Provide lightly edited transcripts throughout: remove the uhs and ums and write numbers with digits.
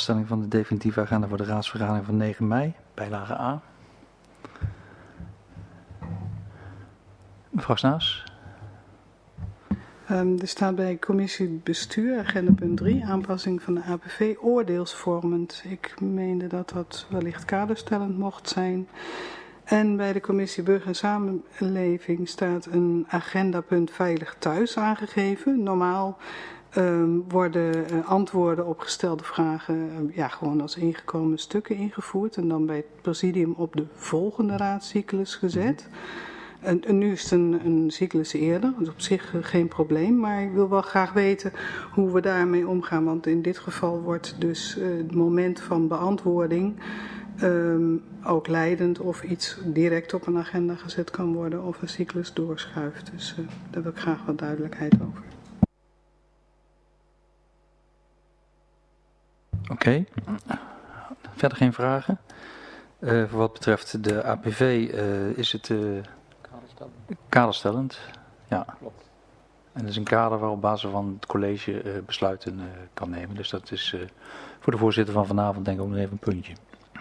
vaststelling van de definitieve agenda voor de raadsvergadering van 9 mei, bijlage A. Mevrouw Snaas. Er staat bij commissie bestuur, agenda punt 3, aanpassing van de APV oordeelsvormend. Ik meende dat dat wellicht kaderstellend mocht zijn. En bij de commissie Burger en Samenleving staat een agendapunt veilig thuis aangegeven. Normaal worden antwoorden op gestelde vragen gewoon als ingekomen stukken ingevoerd. En dan bij het presidium op de volgende raadscyclus gezet. En nu is het een cyclus eerder, dus op zich geen probleem. Maar ik wil wel graag weten hoe we daarmee omgaan. Want in dit geval wordt dus het moment van beantwoording ook leidend of iets direct op een agenda gezet kan worden of een cyclus doorschuift. Dus daar wil ik graag wat duidelijkheid over. Oké. Verder geen vragen. Voor wat betreft de APV is het kaderstellend. Ja. Klopt. En dat is een kader waar op basis van het college besluiten kan nemen. Dus dat is voor de voorzitter van vanavond denk ik ook nog even een puntje.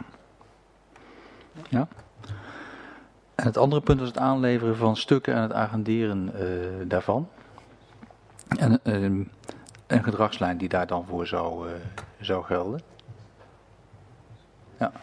Ja. En het andere punt was het aanleveren van stukken en het agenderen daarvan. En een gedragslijn die daar dan voor zou gelden. Ja.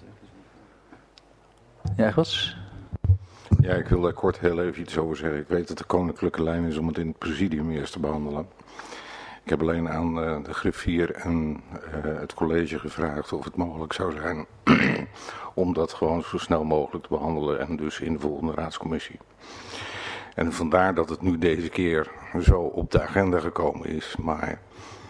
Ja, Egberts? Ja, ik wil daar kort heel even iets over zeggen. Ik weet dat de koninklijke lijn is om het in het presidium eerst te behandelen. Ik heb alleen aan de griffier en het college gevraagd of het mogelijk zou zijn om dat gewoon zo snel mogelijk te behandelen en dus in de volgende raadscommissie. En vandaar dat het nu deze keer zo op de agenda gekomen is, maar...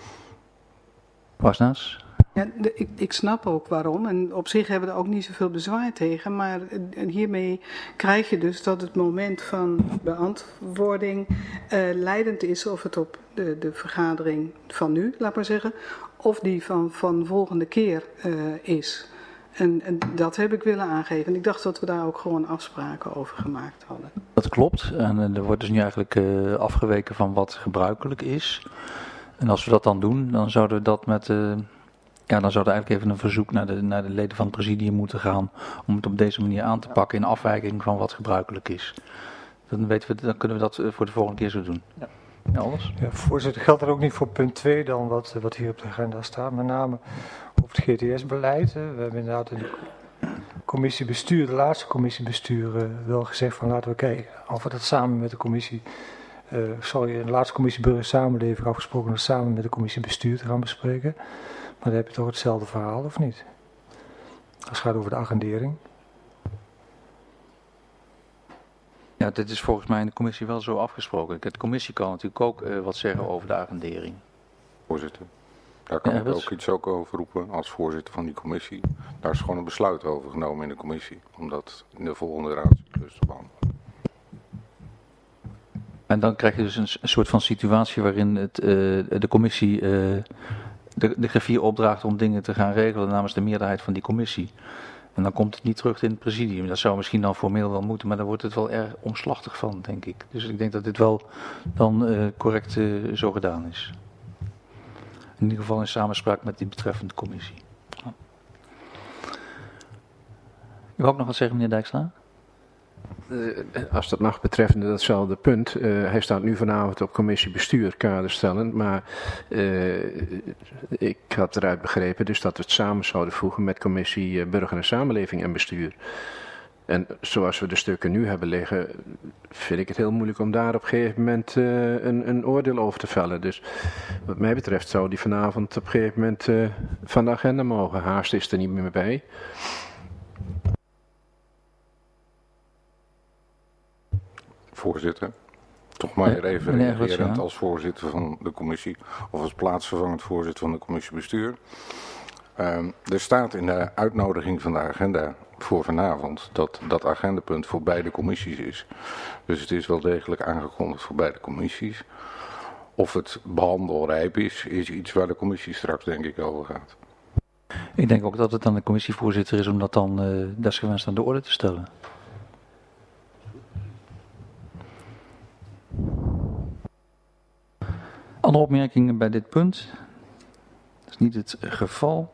Wasnaas? Ja, ik snap ook waarom en op zich hebben we er ook niet zoveel bezwaar tegen, maar hiermee krijg je dus dat het moment van beantwoording leidend is of het op de vergadering van nu, laat maar zeggen, of die van volgende keer is. En dat heb ik willen aangeven. En ik dacht dat we daar ook gewoon afspraken over gemaakt hadden. Dat klopt. En er wordt dus nu eigenlijk afgeweken van wat gebruikelijk is. En als we dat dan doen, dan zouden we dat met... dan zou er eigenlijk even een verzoek naar de leden van het presidium moeten gaan om het op deze manier aan te pakken in afwijking van wat gebruikelijk is. Dan kunnen we dat voor de volgende keer zo doen. Ja. Ja, alles? Ja, voorzitter, geldt dat ook niet voor punt 2 dan wat hier op de agenda staat, met name over het GTS-beleid. We hebben inderdaad in de commissie bestuur, de laatste commissie bestuur, wel gezegd van laten we kijken of we dat samen met de commissie, in de laatste commissie Burger en Samenleving afgesproken dat samen met de commissie bestuur te gaan bespreken. Maar dan heb je toch hetzelfde verhaal, of niet? Als het gaat over de agendering. Ja, dit is volgens mij in de commissie wel zo afgesproken. De commissie kan natuurlijk ook wat zeggen over de agendering. Voorzitter, daar kan ik ook iets over roepen als voorzitter van die commissie. Daar is gewoon een besluit over genomen in de commissie, om dat in de volgende raadscyclus te behandelen. En dan krijg je dus een soort van situatie waarin de commissie... de griffier opdraagt om dingen te gaan regelen namens de meerderheid van die commissie. En dan komt het niet terug in het presidium. Dat zou misschien dan formeel wel moeten, maar dan wordt het wel erg omslachtig van, denk ik. Dus ik denk dat dit wel dan correct zo gedaan is. In ieder geval in samenspraak met die betreffende commissie. Ja. U wou ook nog wat zeggen, meneer Dijkstra? Als dat mag betreffende datzelfde punt, hij staat nu vanavond op commissie bestuur kaderstellend, maar ik had eruit begrepen dus dat we het samen zouden voegen met commissie Burger en Samenleving en bestuur. En zoals we de stukken nu hebben liggen, vind ik het heel moeilijk om daar op een gegeven moment een oordeel over te vellen. Dus wat mij betreft zou die vanavond op een gegeven moment van de agenda mogen. Haast is er niet meer bij. Voorzitter, toch maar even reagerend ja. Als voorzitter van de commissie, of als plaatsvervangend voorzitter van de commissie bestuur. Er staat in de uitnodiging van de agenda voor vanavond dat dat agendapunt voor beide commissies is. Dus het is wel degelijk aangekondigd voor beide commissies. Of het behandelrijp is iets waar de commissie straks denk ik over gaat. Ik denk ook dat het aan de commissievoorzitter is om dat dan desgewenst aan de orde te stellen. Andere opmerkingen bij dit punt? Dat is niet het geval.